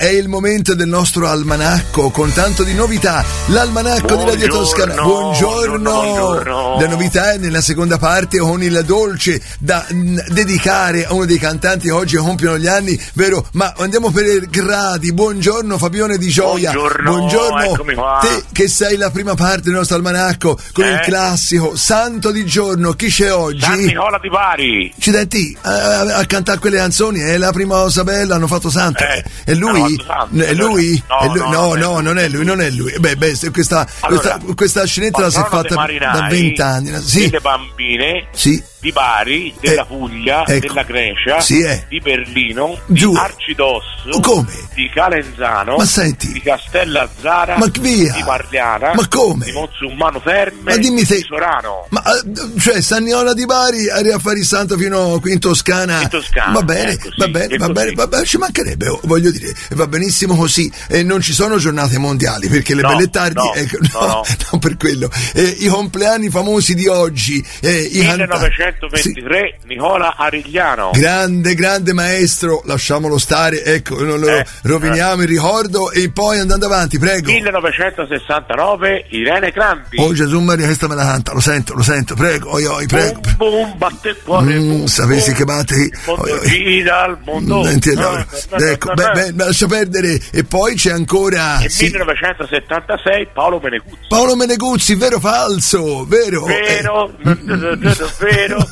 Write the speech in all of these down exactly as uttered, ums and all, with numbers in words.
è il momento del nostro almanacco con tanto di novità. L'almanacco buongiorno, di Radio Toscana. Buongiorno. buongiorno. La novità è nella seconda parte con il dolce da n- dedicare a uno dei cantanti che oggi compiono gli anni, vero? Ma andiamo per gradi. Buongiorno Fabione Di Gioia. Buongiorno, Buongiorno. eccomi qua. Te che sei la prima parte del nostro almanacco con Eh? il classico Santo di giorno. Chi c'è oggi? San Nicola di Bari. Accidenti, a, a cantare quelle canzoni è la prima cosa bella, hanno fatto santo. Eh, è lui? hanno fatto santo. È lui? No, È lui? no, no, non è no, lui. non è lui, non è lui. Beh, beh, se questa, Allora, questa, questa scenetta la si è patrono fatta dei marinai, da vent'anni. Sì, delle bambine sì. di Bari, della Eh, Puglia, ecco. della Grecia, Sì, eh. di Berlino, Giù. di Arcidosso, Come? di Calenzano, Ma senti. di Castellazzara, Ma via. di Marliana, Ma come? di Monzummano Terme, Ma dimmi te. di Sorano. Ma eh, cioè San Nicola di Bari arriva a fare il santo fino qui in Toscana. In Toscana, Va bene, ecco, sì, va bene, è va così. bene, va bene, ci mancherebbe, oh, voglio dire, va benissimo così. E non ci sono giornate mondiali perché le No, belle tardi, no, ecco, no, no, no. non per quello. Eh, I compleanni famosi di oggi, eh, i millenovecentoventitré, Sì. Nicola Arigliano. Grande, grande maestro, lasciamolo stare, ecco, non lo Eh, roviniamo il ricordo e poi andando avanti, prego. millenovecentosessantanove, Irene Grandi. Oh Gesù Maria, questa me la canta, lo sento, lo sento, prego, oi oi, prego. Boom, boom, batte il cuore. Mm, boom, sapessi boom. che batte. Il mondo gira, il mondo. Senti, Ah, allora, ah, ecco, ah, beh, ah. beh, lascia perdere. E poi c'è ancora Nel sì, millenovecentosettantasei Paolo Meneguzzi. Paolo Meneguzzi, vero o falso? Vero? Vero, Eh. vero,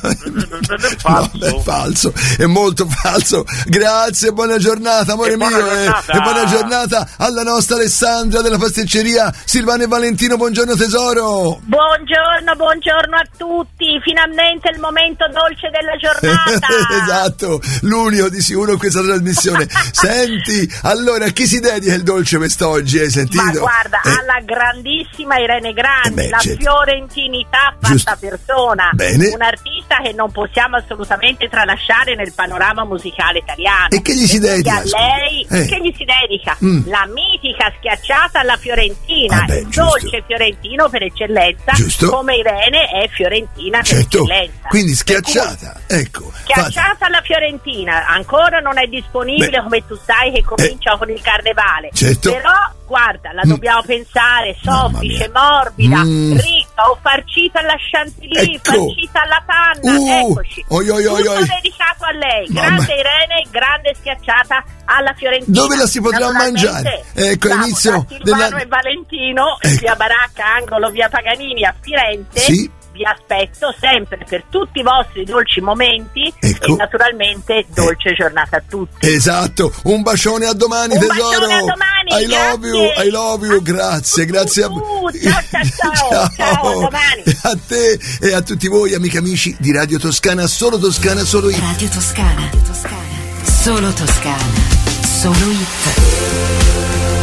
No, falso. è falso, è molto falso. Grazie, buona giornata, amore E buona mio. eh, giornata. E buona giornata alla nostra Alessandra della pasticceria Silvano e Valentino. Buongiorno tesoro. Buongiorno, buongiorno a tutti, finalmente il momento dolce della giornata. Esatto, l'unico di sicuro in questa trasmissione. Senti, allora chi si dedica il dolce quest'oggi? Hai sentito? Ma guarda, Eh, alla grandissima Irene Grandi, Eh beh, la certo. fiorentinità fatta Giusto. persona, Bene. un'artista che non possiamo assolutamente tralasciare nel panorama musicale italiano. E che gli si quindi dedica, a lei, scusa? Eh. che gli si dedica? Mm. La mitica schiacciata alla fiorentina, Ah beh, il giusto. dolce fiorentino per eccellenza, Giusto. come Irene è fiorentina per certo, eccellenza. quindi Per cui- schiacciata, ecco. Schiacciata alla fiorentina, ancora non è disponibile, Beh. come tu sai che comincia con il carnevale. Certo. Però guarda, la Mm. dobbiamo pensare Mamma soffice, mia. morbida, Mm. ricca o farcita alla chantilly, Ecco. farcita alla panna, Uh, eccoci. oi, oi, oi, Tutto oi. dedicato a lei. Mamma. Grande Irene, grande schiacciata alla fiorentina. Dove la si potrà Naturalmente, mangiare? Ecco, siamo inizio da Silvano della- e Valentino, Ecco. via Baracca, angolo via Paganini a Firenze. Sì. Vi aspetto sempre per tutti i vostri dolci momenti Ecco. e naturalmente dolce giornata a tutti. Esatto, un bacione a domani Un tesoro. bacione a domani, I love you, grazie. I love you, grazie, grazie a Uh, ciao, ciao, ciao, ciao, a domani. A te e a tutti voi amici amici di Radio Toscana, solo Toscana, solo io. Radio Toscana. Solo Toscana. Solo hit.